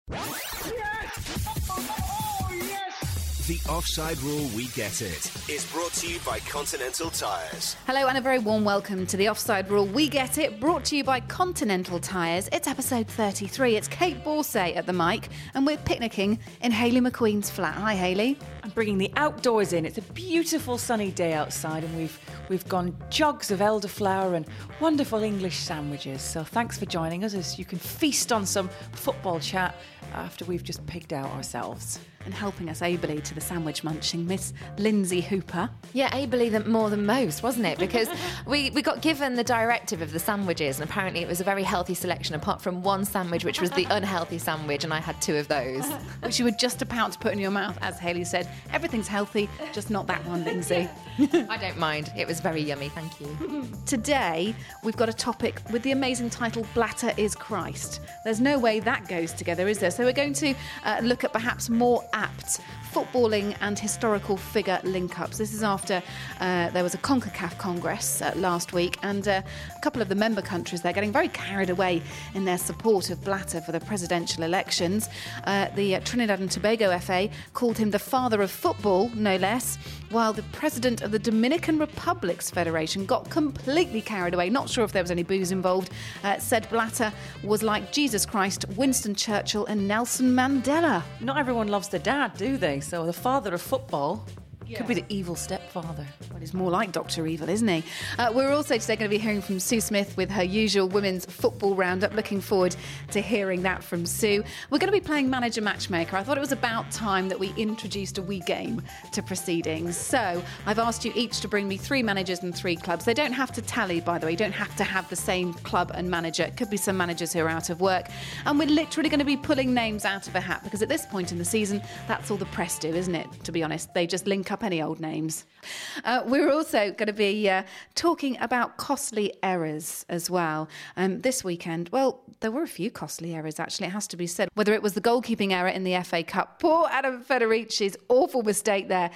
The Offside Rule We Get It is brought to you by Continental Tires. Hello and a very warm welcome to the Offside Rule We Get It, brought to you by Continental Tires. It's episode 33. It's Kate Borsay at the mic and we're picnicking in Hayley McQueen's flat. Hi Hayley. I'm bringing the outdoors in. It's a beautiful sunny day outside and we've gone jugs of elderflower and wonderful English sandwiches. So thanks for joining us as you can feast on some football chat after we've just pigged out ourselves. And helping us ably to the sandwich munching, Miss Lindsay Hooper. Yeah, ably more than most, wasn't it? Because we got given the directive of the sandwiches and apparently it was a very healthy selection apart from one sandwich, which was the unhealthy sandwich, and I had two of those. Which you were just about to put in your mouth, as Hayley said. Everything's healthy, just not that one, Lindsay. I don't mind. It was very yummy, thank you. Today, we've got a topic with the amazing title, Blatter is Christ. There's no way that goes together, is there? So we're going to look at perhaps more apt footballing and historical figure link-ups. This is after there was a CONCACAF Congress last week, and a couple of the member countries, they're getting very carried away in their support of Blatter for the presidential elections. The Trinidad and Tobago FA called him the father of football, no less, while the president of the Dominican Republic's Federation got completely carried away, not sure if there was any booze involved, said Blatter was like Jesus Christ, Winston Churchill and Nelson Mandela. Not everyone loves their dad, do they? So the father of football could be the evil stepfather. Well, he's more like Dr. Evil, isn't he? We're also today going to be hearing from Sue Smith with her usual women's football roundup. Looking forward to hearing that from Sue. We're going to be playing Manager Matchmaker. I thought it was about time that we introduced a wee game to proceedings. So I've asked you each to bring me 3 managers and 3 clubs. They don't have to tally, by the way. You don't have to have the same club and manager. It could be some managers who are out of work. And we're literally going to be pulling names out of a hat because at this point in the season, that's all the press do, isn't it? To be honest, they just link up any old names. We're also going to be talking about costly errors as well. This weekend, well, there were a few costly errors, actually, it has to be said. Whether it was the goalkeeping error in the FA Cup, poor Adam Federici's awful mistake there,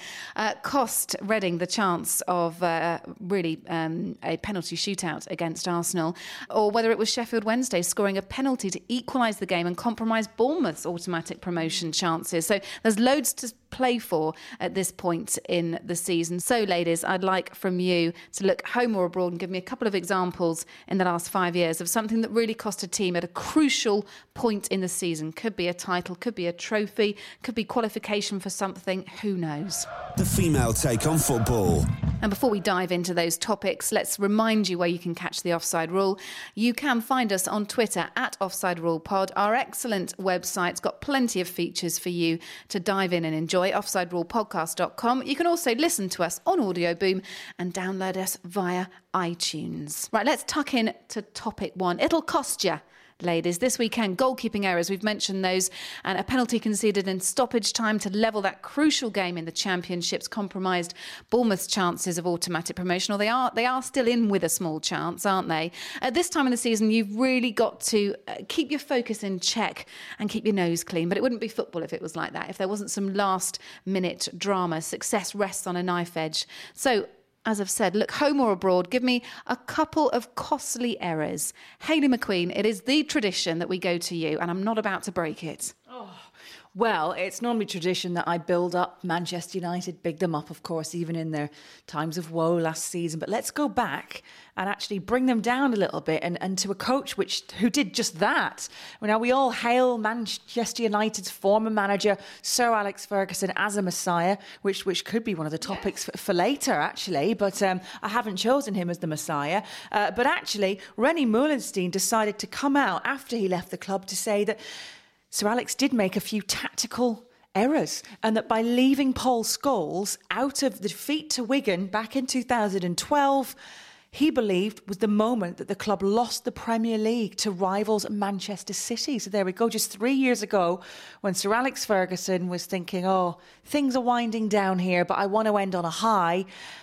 cost Reading the chance of really a penalty shootout against Arsenal, or whether it was Sheffield Wednesday scoring a penalty to equalise the game and compromise Bournemouth's automatic promotion chances. So there's loads to play for at this point in the season. So, ladies, I'd like from you to look home or abroad and give me a couple of examples in the last 5 years of something that really cost a team at a crucial point in the season. Could be a title, could be a trophy, could be qualification for something, who knows? The female take on football. And before we dive into those topics, let's remind you where you can catch the Offside Rule. You can find us on Twitter at Offside Rule Pod. Our excellent website's got plenty of features for you to dive in and enjoy. OffsideRulePodcast.com. You can also listen to us on Audio Boom and download us via iTunes. Right, let's tuck in to topic 1. It'll cost you, ladies. This weekend, goalkeeping errors, we've mentioned those, and a penalty conceded in stoppage time to level that crucial game in the Championships compromised Bournemouth's chances of automatic promotion. Or they are still in with a small chance, aren't they? At this time in the season, you've really got to keep your focus in check and keep your nose clean. But it wouldn't be football if it was like that. If there wasn't some last-minute drama, success rests on a knife edge. So, as I've said, look home or abroad, give me a couple of costly errors. Hayley McQueen, it is the tradition that we go to you, and I'm not about to break it. Well, it's normally tradition that I build up Manchester United, big them up, of course, even in their times of woe last season. But let's go back and actually bring them down a little bit and to a coach who did just that. Now, we all hail Manchester United's former manager, Sir Alex Ferguson, as a messiah, which could be one of the topics for later, actually. But I haven't chosen him as the messiah. But actually, René Meulensteen decided to come out after he left the club to say that Sir Alex did make a few tactical errors and that by leaving Paul Scholes out of the defeat to Wigan back in 2012, he believed was the moment that the club lost the Premier League to rivals Manchester City. So there we go, just 3 years ago when Sir Alex Ferguson was thinking, things are winding down here, but I want to end on a high.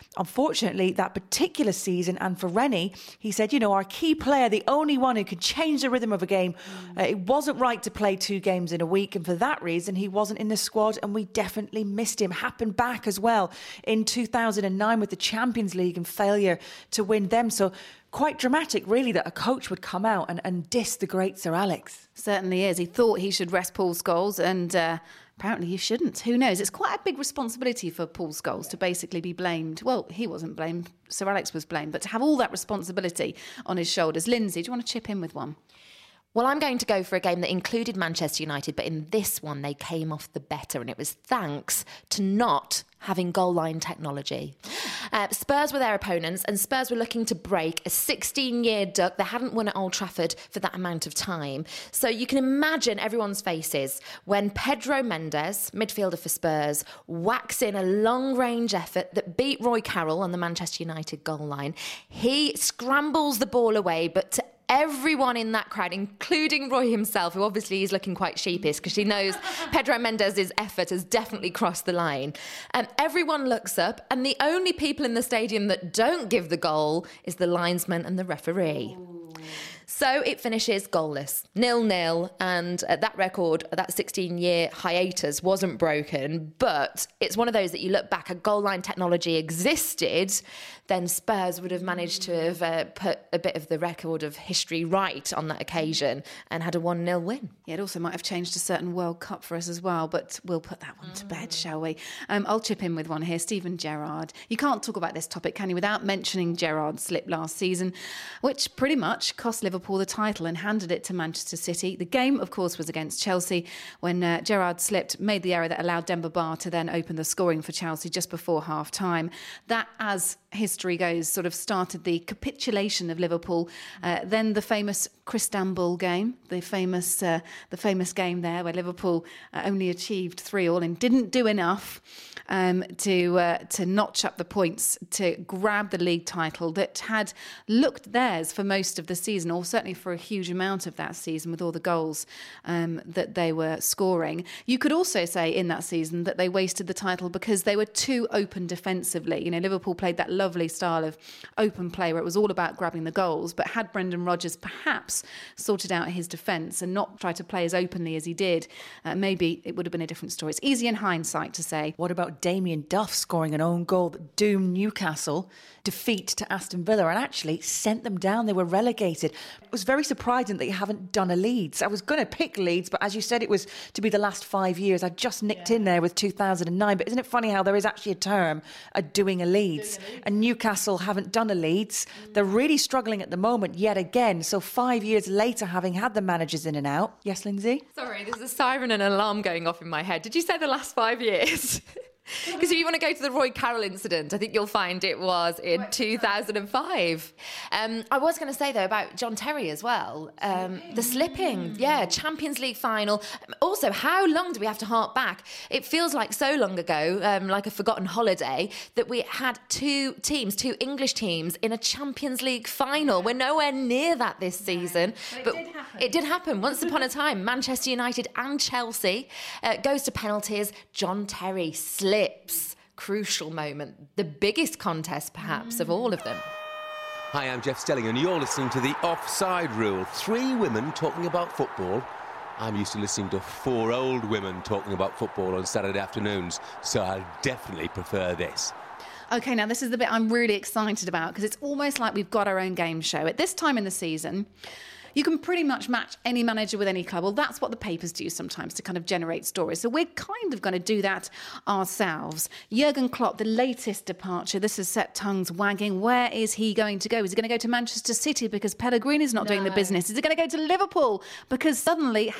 Unfortunately, that particular season, and for Rennie, he said, our key player, the only one who could change the rhythm of a game, it wasn't right to play 2 games in a week, and for that reason, he wasn't in the squad, and we definitely missed him. Happened back as well in 2009 with the Champions League and failure to win them. So quite dramatic, really, that a coach would come out and diss the great Sir Alex. Certainly is. He thought he should rest Paul Scholes, and apparently you shouldn't. Who knows? It's quite a big responsibility for Paul Scholes to basically be blamed. Well, he wasn't blamed. Sir Alex was blamed. But to have all that responsibility on his shoulders. Lindsay, do you want to chip in with one? Well, I'm going to go for a game that included Manchester United, but in this one, they came off the better, and it was thanks to not having goal line technology. Spurs were their opponents, and Spurs were looking to break a 16-year duck. They hadn't won at Old Trafford for that amount of time. So you can imagine everyone's faces when Pedro Mendes, midfielder for Spurs, whacks in a long-range effort that beat Roy Carroll on the Manchester United goal line. He scrambles the ball away, but to everyone in that crowd, including Roy himself, who obviously is looking quite sheepish because she knows Pedro Mendes' effort has definitely crossed the line. Everyone looks up, and the only people in the stadium that don't give the goal is the linesman and the referee. So it finishes goalless, 0-0, and that record, that 16-year hiatus wasn't broken, but it's one of those that you look back, a goal line technology existed, then Spurs would have managed to have put a bit of the record of history right on that occasion and had a 1-0 win. Yeah, it also might have changed a certain World Cup for us as well, but we'll put that one to bed, shall we? I'll chip in with one here. Steven Gerrard. You can't talk about this topic, can you, without mentioning Gerrard's slip last season, which pretty much cost Liverpool the title and handed it to Manchester City. The game, of course, was against Chelsea when Gerrard slipped, made the error that allowed Demba Ba to then open the scoring for Chelsea just before half-time. That, as history goes, sort of started the capitulation of Liverpool. Then the famous Cristambull game, the famous game there where Liverpool only achieved 3-3 and didn't do enough to notch up the points to grab the league title that had looked theirs for most of the season, or certainly for a huge amount of that season with all the goals that they were scoring. You could also say in that season that they wasted the title because they were too open defensively. You know, Liverpool played that lovely style of open play where it was all about grabbing the goals, but had Brendan Rodgers perhaps sorted out his defence and not tried to play as openly as he did, maybe it would have been a different story. It's easy in hindsight to say. What about Damien Duff scoring an own goal that doomed Newcastle defeat to Aston Villa and actually sent them down? They were relegated. It was very surprising that you haven't done a Leeds. I was going to pick Leeds, but as you said, it was to be the last 5 years. I just nicked in there with 2009. But isn't it funny how there is actually a term, doing a Leeds? And Newcastle haven't done a Leeds. They're really struggling at the moment yet again. So 5 years later, having had the managers in and out. Yes, Lindsay? Sorry, there's a siren and an alarm going off in my head. Did you say the last 5 years? Because if you want to go to the Roy Carroll incident, I think you'll find it was in 2005. I was going to say, though, about John Terry as well. The slipping, Champions League final. Also, how long do we have to hark back? It feels like so long ago, like a forgotten holiday, that we had two English teams in a Champions League final. We're nowhere near that this season. But it did happen. Once upon a time, Manchester United and Chelsea goes to penalties. John Terry slips. Crucial moment. The biggest contest, perhaps, of all of them. Hi, I'm Jeff Stelling, and you're listening to The Offside Rule. 3 women talking about football. I'm used to listening to 4 old women talking about football on Saturday afternoons, so I definitely prefer this. OK, now this is the bit I'm really excited about because it's almost like we've got our own game show. At this time in the season, you can pretty much match any manager with any club. Well, that's what the papers do sometimes to kind of generate stories. So we're kind of going to do that ourselves. Jurgen Klopp, the latest departure. This has set tongues wagging. Where is he going to go? Is he going to go to Manchester City because Pellegrini's not doing the business? Is he going to go to Liverpool because suddenly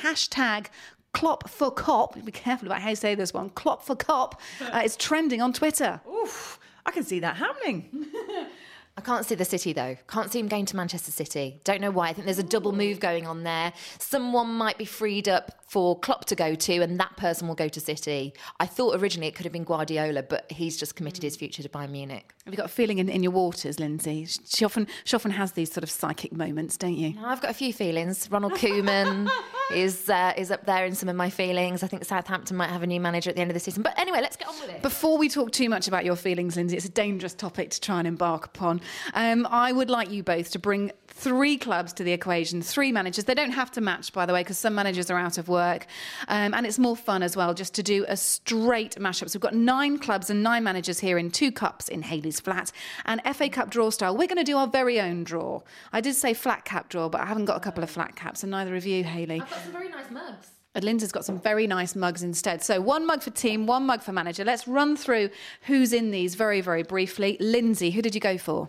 Klopp for Cop, be careful about how you say this one, Klopp for Cop, is trending on Twitter? Oof, I can see that happening. I can't see the City, though. Can't see him going to Manchester City. Don't know why. I think there's a double move going on there. Someone might be freed up for Klopp to go to, and that person will go to City. I thought originally it could have been Guardiola, but he's just committed his future to Bayern Munich. Have you got a feeling in your waters, Lindsay? She often has these sort of psychic moments, don't you? No, I've got a few feelings. Ronald Koeman is up there in some of my feelings. I think Southampton might have a new manager at the end of the season. But anyway, let's get on with it. Before we talk too much about your feelings, Lindsay, it's a dangerous topic to try and embark upon. I would like you both to bring 3 clubs to the equation, 3 managers. They don't have to match, by the way, because some managers are out of work. And it's more fun as well, just to do a straight mashup. So we've got 9 clubs and 9 managers here in 2 cups in Hayley's Flat. And FA Cup draw style, we're going to do our very own draw. I did say flat cap draw, but I haven't got a couple of flat caps, and neither of you, Hayley. I've got some very nice mugs. And Lindsay's got some very nice mugs instead. So 1 mug for team, 1 mug for manager. Let's run through who's in these very, very briefly. Lindsay, who did you go for?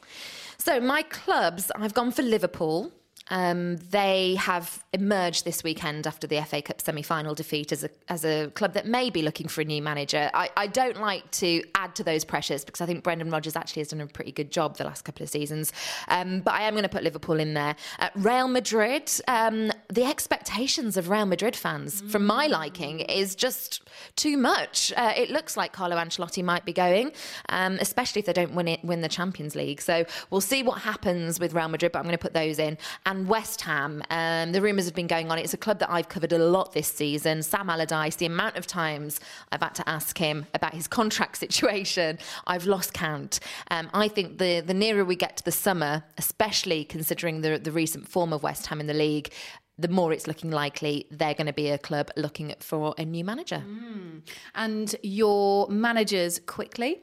So my clubs, I've gone for Liverpool. They have emerged this weekend after the FA Cup semi-final defeat as a club that may be looking for a new manager. I don't like to add to those pressures because I think Brendan Rodgers actually has done a pretty good job the last couple of seasons. But I am going to put Liverpool in there. Real Madrid, the expectations of Real Madrid fans, from my liking, is just too much. It looks like Carlo Ancelotti might be going, especially if they don't win the Champions League. So we'll see what happens with Real Madrid, but I'm going to put those in. And West Ham, the rumours have been going on. It's a club that I've covered a lot this season. Sam Allardyce, the amount of times I've had to ask him about his contract situation, I've lost count. I think the nearer we get to the summer, especially considering the recent form of West Ham in the league, the more it's looking likely they're going to be a club looking for a new manager. And your managers, quickly?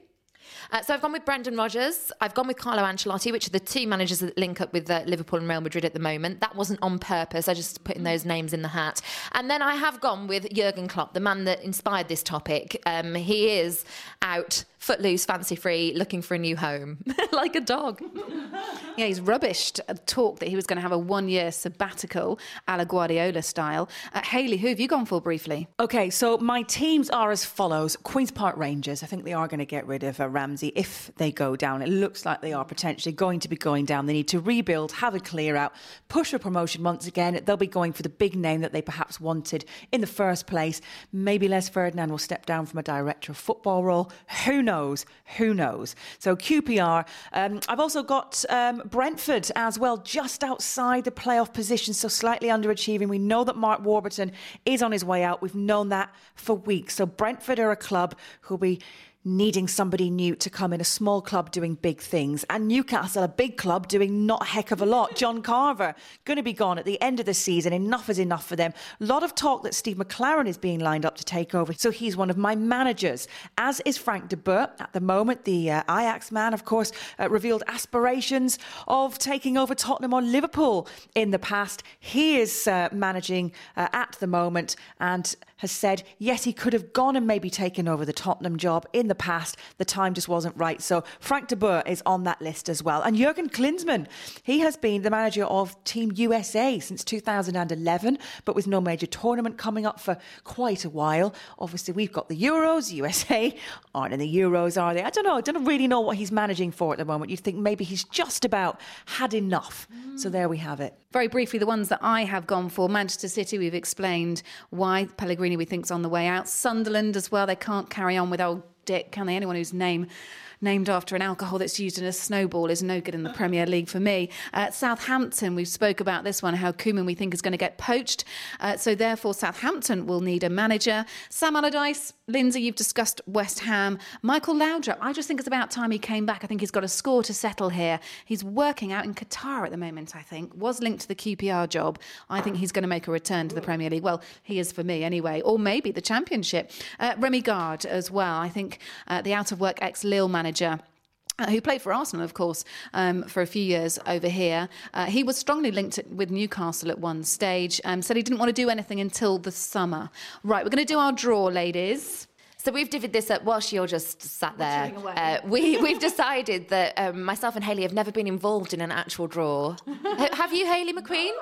So I've gone with Brendan Rodgers. I've gone with Carlo Ancelotti, which are the 2 managers that link up with Liverpool and Real Madrid at the moment. That wasn't on purpose. I just putting those names in the hat. And then I have gone with Jurgen Klopp, the man that inspired this topic. He is out, footloose, fancy-free, looking for a new home, like a dog. Yeah, he's rubbished talk that he was going to have a 1-year sabbatical, a la Guardiola style. Hayley, who have you gone for briefly? Okay, so my teams are as follows. Queen's Park Rangers. I think they are going to get rid of Ramsey if they go down. It looks like they are potentially going to be going down. They need to rebuild, have a clear out, push for promotion once again. They'll be going for the big name that they perhaps wanted in the first place. Maybe Les Ferdinand will step down from a director of football role. Who knows? Who knows? So QPR. I've also got Brentford as well, just outside the playoff position, so slightly underachieving. We know that Mark Warburton is on his way out. We've known that for weeks. So Brentford are a club who'll be needing somebody new to come in, a small club doing big things. And Newcastle, a big club doing not a heck of a lot. John Carver going to be gone at the end of the season. Enough is enough for them. A lot of talk that Steve McLaren is being lined up to take over. So he's one of my managers, as is Frank de Boer. At the moment, the Ajax man, of course, revealed aspirations of taking over Tottenham or Liverpool in the past. He is managing at the moment and has said, yes, he could have gone and maybe taken over the Tottenham job in the past. The time just wasn't right. So Frank de Boer is on that list as well. And Jurgen Klinsmann, he has been the manager of Team USA since 2011, but with no major tournament coming up for quite a while. Obviously, we've got the Euros. USA aren't in the Euros, are they? I don't know. I don't really know what he's managing for at the moment. You'd think maybe he's just about had enough. So there we have it. Very briefly, the ones that I have gone for. Manchester City, we've explained why. Pellegrini, we think's on the way out. Sunderland as well. They can't carry on with old Dick, can they? Anyone who's named after an alcohol that's used in a snowball is no good in the Premier League for me. Southampton, we spoke about this one, how Koeman we think is going to get poached. So therefore, Southampton will need a manager. Sam Allardyce, Lindsay, you've discussed West Ham. Michael Laudrup, I just think it's about time he came back. I think he's got a score to settle here. He's working out in Qatar at the moment, I think. Was linked to the QPR job. I think he's going to make a return to the Premier League. Well, he is for me anyway. Or maybe the Championship. Remy Gard as well. I think the out-of-work ex-Lille manager, who played for Arsenal, of course, for a few years over here. He was strongly linked with Newcastle at one stage, said he didn't want to do anything until the summer. Right, we're going to do our draw, ladies. So we've divvied this up whilst you're just sat there. We've decided that myself and Hayley have never been involved in an actual draw. Have you, Hayley McQueen?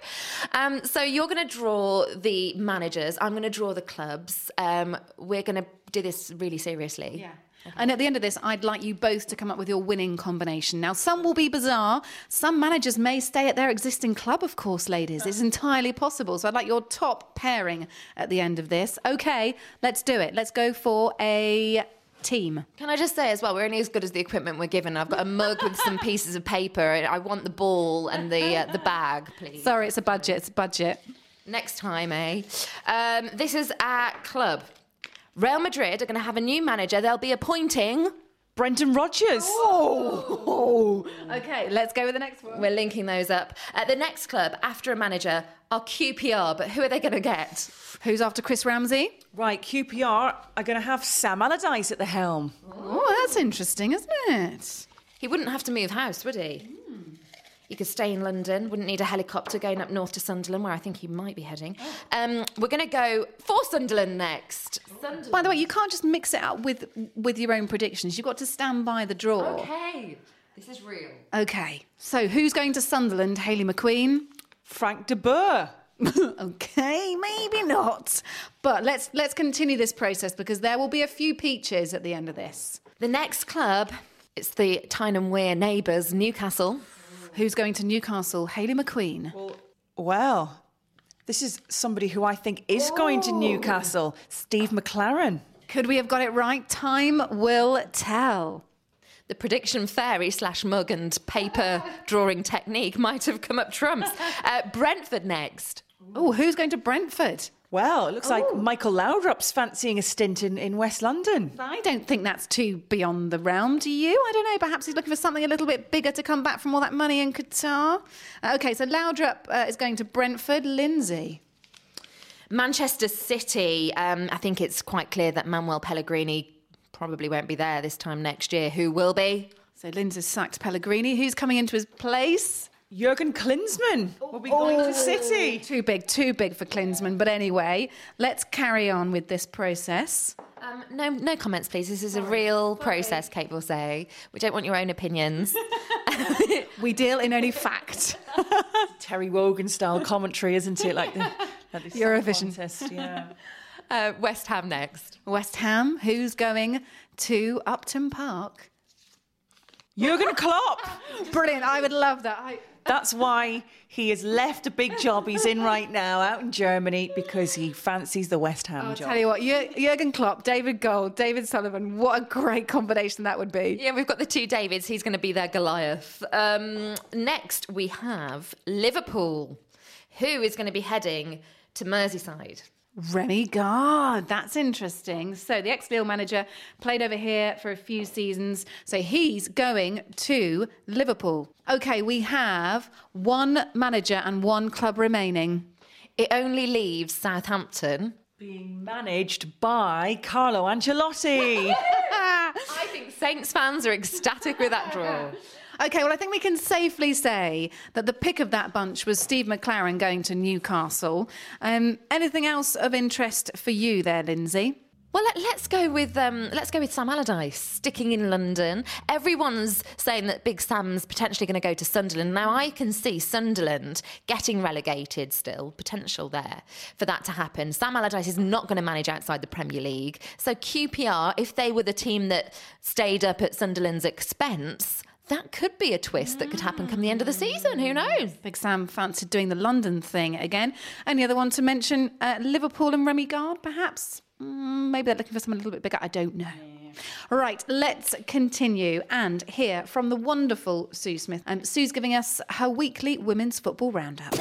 No? So you're going to draw the managers. I'm going to draw the clubs. We're going to do this really seriously. Yeah. And at the end of this, I'd like you both to come up with your winning combination. Now, some will be bizarre. Some managers may stay at their existing club, of course, ladies. It's entirely possible. So I'd like your top pairing at the end of this. OK, let's do it. Let's go for a team. Can I just say as well, we're only as good as the equipment we're given. I've got a mug with some pieces of paper. I want the ball and the bag, please. Sorry, it's a budget. It's a budget. Next time, eh? This is our club. Real Madrid are going to have a new manager. They'll be appointing Brendan Rodgers. Oh. OK, let's go with the next one. We're linking those up. The next club, after a manager, are QPR. But who are they going to get? Who's after Chris Ramsey? Right, QPR are going to have Sam Allardyce at the helm. Oh, that's interesting, isn't it? He wouldn't have to move house, would he? He could stay in London, wouldn't need a helicopter going up north to Sunderland, where I think he might be heading. We're going to go for Sunderland next. Sunderland. By the way, you can't just mix it up with your own predictions. You've got to stand by the draw. Okay, this is real. OK, so who's going to Sunderland? Hayley McQueen? Frank de Boer. OK, maybe not. But let's continue this process because there will be a few peaches at the end of this. The next club, it's the Tyne and Wear neighbours, Newcastle. Who's going to Newcastle? Hayley McQueen. Well, this is somebody who I think is going to Newcastle, Steve McLaren. Could we have got it right? Time will tell. The prediction fairy / mug and paper drawing technique might have come up trumps. Brentford next. Oh, who's going to Brentford? Well, it looks like Michael Laudrup's fancying a stint in West London. I don't think that's too beyond the realm, do you? I don't know, perhaps he's looking for something a little bit bigger to come back from all that money in Qatar. OK, so Laudrup is going to Brentford. Lindsay? Manchester City, I think it's quite clear that Manuel Pellegrini probably won't be there this time next year. Who will be? So Lindsay's sacked Pellegrini. Who's coming into his place? Jurgen Klinsmann will be going to City. Too big for Klinsmann. But anyway, let's carry on with this process. No comments, please. This is a real process, Kate will say. We don't want your own opinions. We deal in only fact. Terry Wogan style commentary, isn't it? Like the Eurovision contest, yeah. West Ham next. West Ham, who's going to Upton Park? Jurgen Klopp. Brilliant. I would love that. That's why he has left a big job he's in right now out in Germany, because he fancies the West Ham job. I'll tell you what, Jurgen Klopp, David Gold, David Sullivan, what a great combination that would be. Yeah, we've got the two Davids. He's going to be their Goliath. Next, we have Liverpool, who is going to be heading to Merseyside. Remy Gard, that's interesting. So the ex-Lille manager played over here for a few seasons. So he's going to Liverpool. OK, we have one manager and one club remaining. It only leaves Southampton. Being managed by Carlo Ancelotti. I think Saints fans are ecstatic with that draw. OK, well, I think we can safely say that the pick of that bunch was Steve McLaren going to Newcastle. Anything else of interest for you there, Lindsay? Well, let's go with Sam Allardyce sticking in London. Everyone's saying that Big Sam's potentially going to go to Sunderland. Now, I can see Sunderland getting relegated still, potential there for that to happen. Sam Allardyce is not going to manage outside the Premier League. So QPR, if they were the team that stayed up at Sunderland's expense, that could be a twist that could happen come the end of the season. Who knows? Big Sam fancied doing the London thing again. Any other one to mention? Liverpool and Remy Gard, perhaps? Maybe they're looking for someone a little bit bigger. I don't know. All right, let's continue and hear from the wonderful Sue Smith. Sue's giving us her weekly women's football roundup.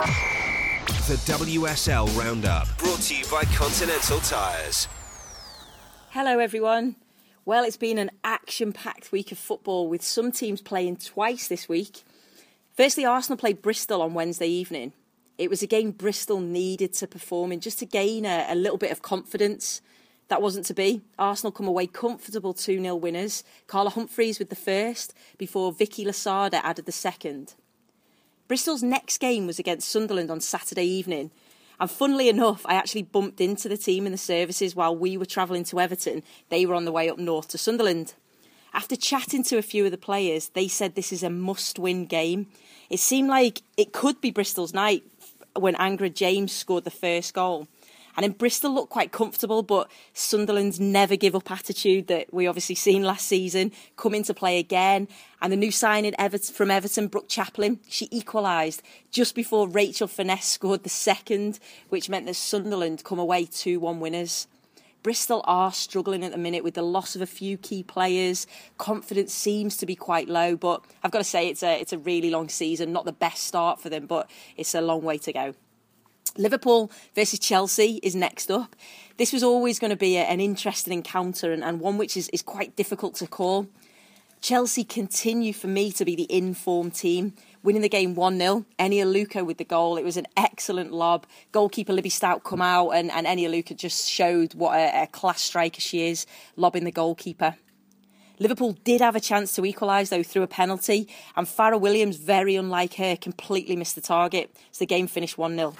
The WSL Roundup, brought to you by Continental Tires. Hello, everyone. Well, it's been an action-packed week of football with some teams playing twice this week. Firstly, Arsenal played Bristol on Wednesday evening. It was a game Bristol needed to perform in just to gain a little bit of confidence. That wasn't to be. Arsenal come away comfortable 2-0 winners. Carla Humphreys with the first, before Vicky Lasada added the second. Bristol's next game was against Sunderland on Saturday evening. And funnily enough, I actually bumped into the team in the services while we were travelling to Everton. They were on the way up north to Sunderland. After chatting to a few of the players, they said this is a must-win game. It seemed like it could be Bristol's night when Angra James scored the first goal. And then Bristol looked quite comfortable, but Sunderland's never give up attitude that we obviously seen last season come into play again. And the new signing from Everton, Brooke Chaplin, she equalised just before Rachel Finesse scored the second, which meant that Sunderland come away 2-1 winners. Bristol are struggling at the minute with the loss of a few key players. Confidence seems to be quite low, but I've got to say it's a really long season. Not the best start for them, but it's a long way to go. Liverpool versus Chelsea is next up. This was always going to be an interesting encounter and one which is quite difficult to call. Chelsea continue for me to be the in-form team, winning the game 1-0. Eni Aluko with the goal. It was an excellent lob. Goalkeeper Libby Stout come out and Eni Aluko just showed what a class striker she is, lobbing the goalkeeper. Liverpool did have a chance to equalise, though, through a penalty, and Farrah Williams, very unlike her, completely missed the target, so the game finished 1-0.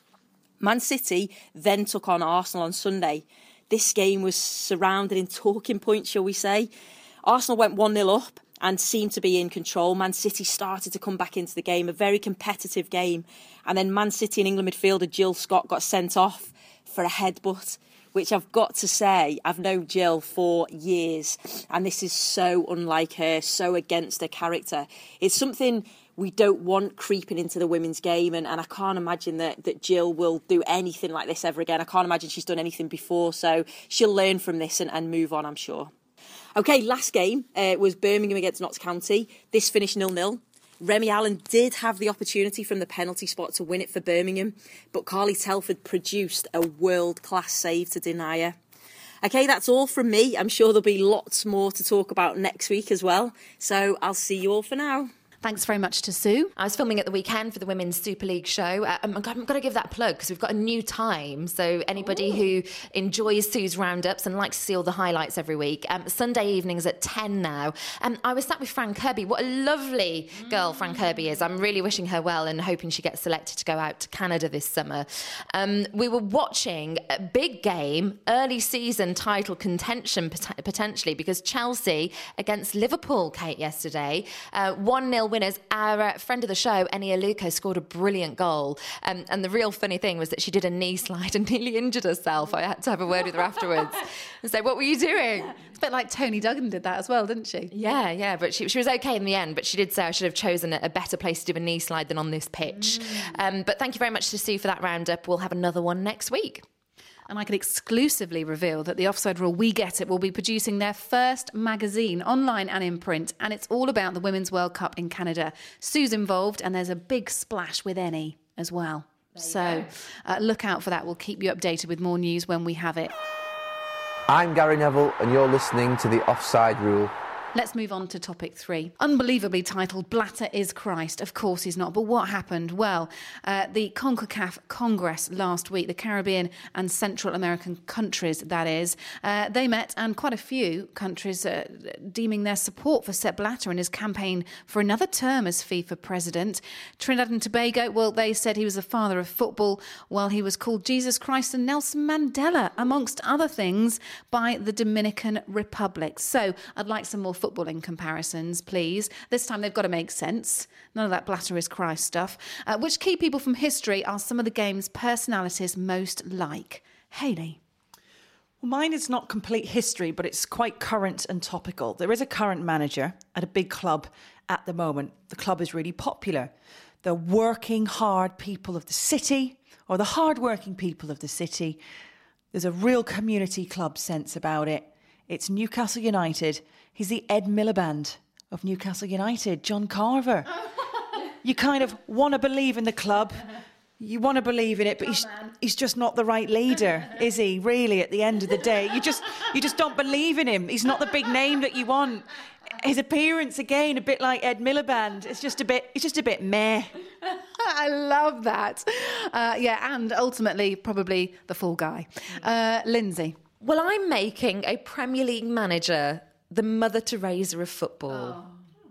Man City then took on Arsenal on Sunday. This game was surrounded in talking points, shall we say. Arsenal went 1-0 up and seemed to be in control. Man City started to come back into the game, a very competitive game. And then Man City and England midfielder Jill Scott got sent off for a headbutt, which I've got to say, I've known Jill for years. And this is so unlike her, so against her character. It's something we don't want creeping into the women's game, and I can't imagine that Jill will do anything like this ever again. I can't imagine she's done anything before, so she'll learn from this and move on, I'm sure. OK, last game was Birmingham against Notts County. This finished 0-0. Remy Allen did have the opportunity from the penalty spot to win it for Birmingham, but Carly Telford produced a world-class save to deny her. OK, that's all from me. I'm sure there'll be lots more to talk about next week as well. So I'll see you all for now. Thanks very much to Sue. I was filming at the weekend for the Women's Super League show. I'm going to give that a plug because we've got a new time. So anybody who enjoys Sue's roundups and likes to see all the highlights every week, Sunday evenings at 10 now. I was sat with Fran Kirby. What a lovely girl Fran Kirby is. I'm really wishing her well and hoping she gets selected to go out to Canada this summer. We were watching a big game, early season title contention potentially, because Chelsea against Liverpool, Kate, yesterday, 1-0 winners. Our friend of the show, Eni Aluko, scored a brilliant goal. And the real funny thing was that she did a knee slide and nearly injured herself. I had to have a word with her afterwards and say, what were you doing? It's a bit like Tony Duggan did that as well, didn't she? Yeah. But she was okay in the end. But she did say I should have chosen a better place to do a knee slide than on this pitch. But thank you very much to Sue for that roundup. We'll have another one next week. And I can exclusively reveal that the Offside Rule We Get It will be producing their first magazine, online and in print, and it's all about the Women's World Cup in Canada. Sue's involved, and there's a big splash with Eni as well. So look out for that. We'll keep you updated with more news when we have it. I'm Gary Neville, and you're listening to The Offside Rule. Let's move on to topic 3. Unbelievably titled, Blatter is Christ. Of course he's not. But what happened? Well, the CONCACAF Congress last week, the Caribbean and Central American countries, that is, they met, and quite a few countries deeming their support for Sepp Blatter and his campaign for another term as FIFA president. Trinidad and Tobago, well, they said he was the father of football, while he was called Jesus Christ and Nelson Mandela, amongst other things, by the Dominican Republic. So I'd like some more footballing comparisons, please. This time they've got to make sense. None of that Blatter is Christ stuff. Which key people from history are some of the game's personalities most like? Hayley. Well, mine is not complete history, but it's quite current and topical. There is a current manager at a big club at the moment. The club is really popular. The working hard people of the city, or the hard-working people of the city. There's a real community club sense about it. It's Newcastle United. He's the Ed Miliband of Newcastle United, John Carver. You kind of want to believe in the club. You want to believe in it, but he's just not the right leader, is he? Really, at the end of the day, you just don't believe in him. He's not the big name that you want. His appearance, again, a bit like Ed Miliband. It's just a bit meh. I love that. And ultimately, probably the fall guy. Lindsay. Well, I'm making a Premier League manager the Mother Teresa of football.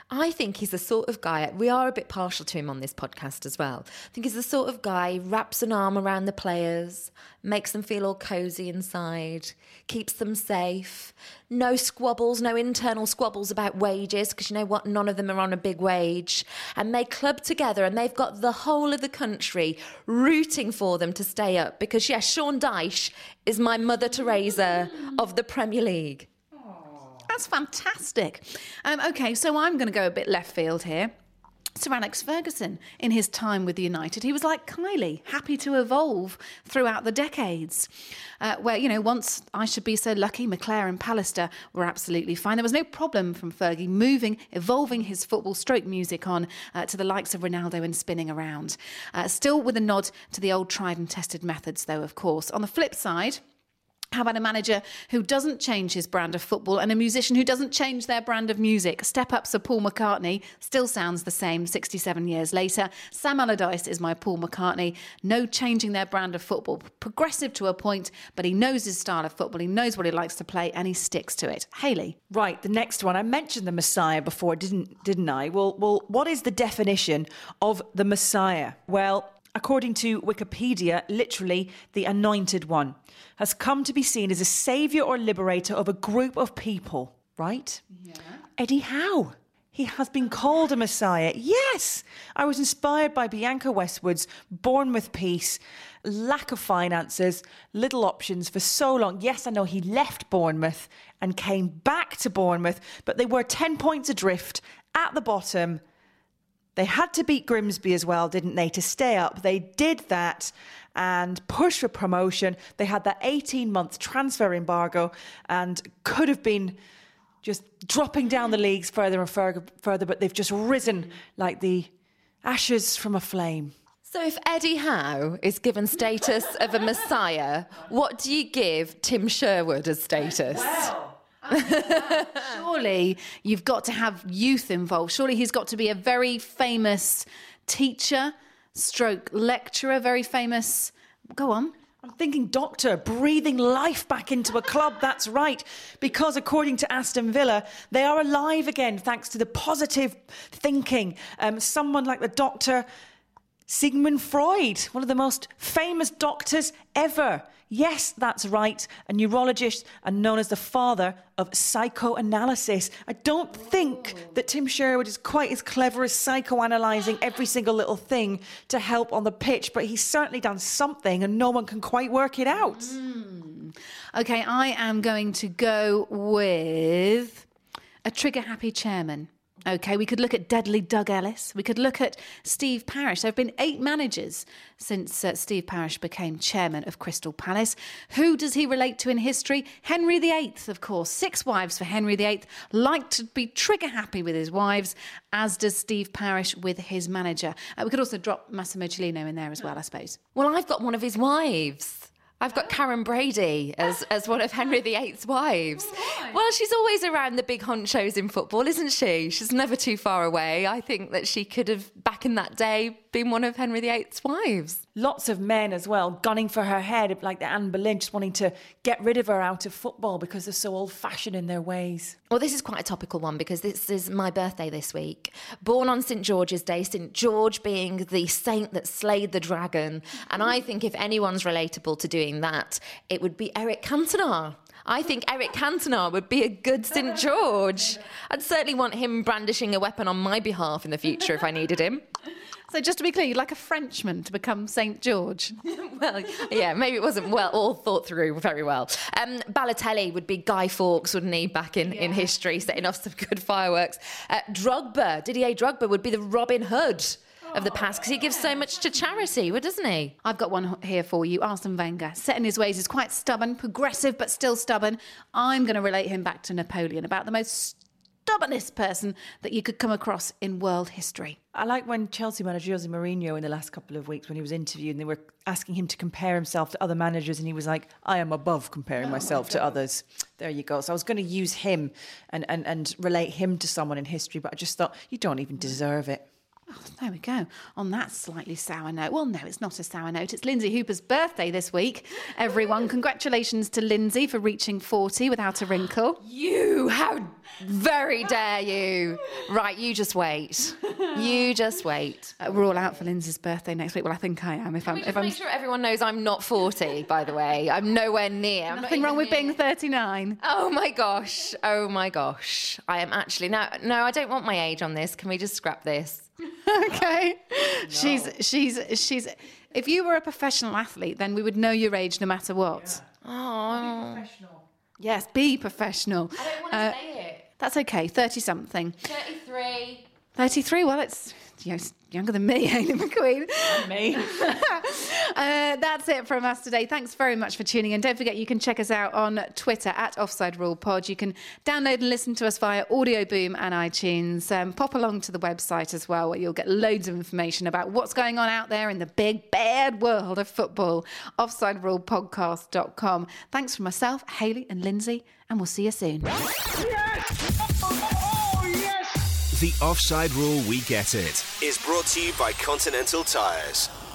I think he's the sort of guy, we are a bit partial to him on this podcast as well. I think he's the sort of guy, wraps an arm around the players, makes them feel all cosy inside, keeps them safe. No squabbles, no internal squabbles about wages, because you know what? None of them are on a big wage. And they club together and they've got the whole of the country rooting for them to stay up because, yes, Sean Dyche is my Mother Teresa of the Premier League. That's fantastic. OK, so I'm going to go a bit left field here. Sir Alex Ferguson, in his time with United, he was like Kylie, happy to evolve throughout the decades. Where, you know, once I should be so lucky, McClare and Pallister were absolutely fine. There was no problem from Fergie moving, evolving his football stroke music on to the likes of Ronaldo and spinning around. Still with a nod to the old tried and tested methods, though, of course. On the flip side, how about a manager who doesn't change his brand of football and a musician who doesn't change their brand of music? Step up Sir Paul McCartney still sounds the same 67 years later. Sam Allardyce is my Paul McCartney. No changing their brand of football. Progressive to a point, but he knows his style of football. He knows what he likes to play and he sticks to it. Hayley. Right, the next one. I mentioned the Messiah before, didn't I? Well, what is the definition of the Messiah? Well, according to Wikipedia, literally the anointed one has come to be seen as a saviour or liberator of a group of people, right? Yeah. Eddie Howe. He has been called a Messiah. Yes! I was inspired by Bianca Westwood's Bournemouth piece. Lack of finances, little options for so long. Yes, I know he left Bournemouth and came back to Bournemouth, but they were 10 points adrift at the bottom. They had to beat Grimsby as well, didn't they, to stay up. They did that and push for promotion. They had that 18-month transfer embargo and could have been just dropping down the leagues further and further, but they've just risen like the ashes from a flame. So if Eddie Howe is given status of a Messiah, what do you give Tim Sherwood as status? Surely you've got to have youth involved. Surely he's got to be a very famous teacher, stroke lecturer, very famous. Go on. I'm thinking doctor, breathing life back into a club. That's right. Because according to Aston Villa, they are alive again thanks to the positive thinking. Someone like the doctor Sigmund Freud, one of the most famous doctors ever. Yes, that's right, a neurologist and known as the father of psychoanalysis. I don't think that Tim Sherwood is quite as clever as psychoanalyzing every single little thing to help on the pitch, but he's certainly done something and no one can quite work it out. OK, I am going to go with a trigger-happy chairman. OK, we could look at deadly Doug Ellis. We could look at Steve Parish. There have been 8 managers since Steve Parish became chairman of Crystal Palace. Who does he relate to in history? Henry VIII, of course. 6 wives for Henry VIII. Liked to be trigger-happy with his wives, as does Steve Parish with his manager. We could also drop Massimo Cellino in there as well, I suppose. Well, I've got one of his wives. I've got Karen Brady as one of Henry VIII's wives. Well, she's always around the big honchos in football, isn't she? She's never too far away. I think that she could have, back in that day, been one of Henry VIII's wives. Lots of men as well, gunning for her head, like the Anne Boleyn, just wanting to get rid of her out of football because they're so old-fashioned in their ways. Well, this is quite a topical one because this is my birthday this week. Born on St. George's Day, St. George being the saint that slayed the dragon. And I think if anyone's relatable to doing that, it would be Eric Cantona. I think Eric Cantona would be a good St. George. I'd certainly want him brandishing a weapon on my behalf in the future if I needed him. So just to be clear, you'd like a Frenchman to become St. George? Well, yeah, maybe it wasn't all thought through very well. Balotelli would be Guy Fawkes, wouldn't he, back in history, setting off some good fireworks. Didier Drogba would be the Robin Hood of the past because he gives so much to charity, doesn't he? I've got one here for you. Arsene Wenger, set in his ways, is quite stubborn, progressive, but still stubborn. I'm going to relate him back to Napoleon, about the most stubbornest person that you could come across in world history. I like when Chelsea manager Jose Mourinho in the last couple of weeks when he was interviewed and they were asking him to compare himself to other managers and he was like, I am above comparing myself to others. There you go. So I was going to use him and relate him to someone in history, but I just thought, you don't even deserve it. Oh, there we go. On that slightly sour note. Well, no, it's not a sour note. It's Lindsay Hooper's birthday this week. Everyone, congratulations to Lindsay for reaching 40 without a wrinkle. You, how Very dare you. Right, you just wait. You just wait. We're all out for Lindsay's birthday next week. Well, I think I am. If I'm Make sure everyone knows I'm not 40, by the way. I'm nowhere near. Nothing wrong with being 39. Oh my gosh. Oh my gosh. I am actually... No, I don't want my age on this. Can we just scrap this? Okay. No. She's. If you were a professional athlete, then we would know your age no matter what. Yeah. Oh. Be professional. Yes, be professional. I don't want to say it. That's okay. 30-something. 33. 33. Well, it's younger than me, Hayley McQueen. And me. That's it from us today. Thanks very much for tuning in. Don't forget you can check us out on Twitter at Offside Rule Pod. You can download and listen to us via Audio Boom and iTunes. Pop along to the website as well, where you'll get loads of information about what's going on out there in the big bad world of football. OffsideRulePodcast.com. Thanks from myself, Hayley and Lindsay, and we'll see you soon. Yes! Oh, yes! The Offside Rule We Get It is brought to you by Continental Tires.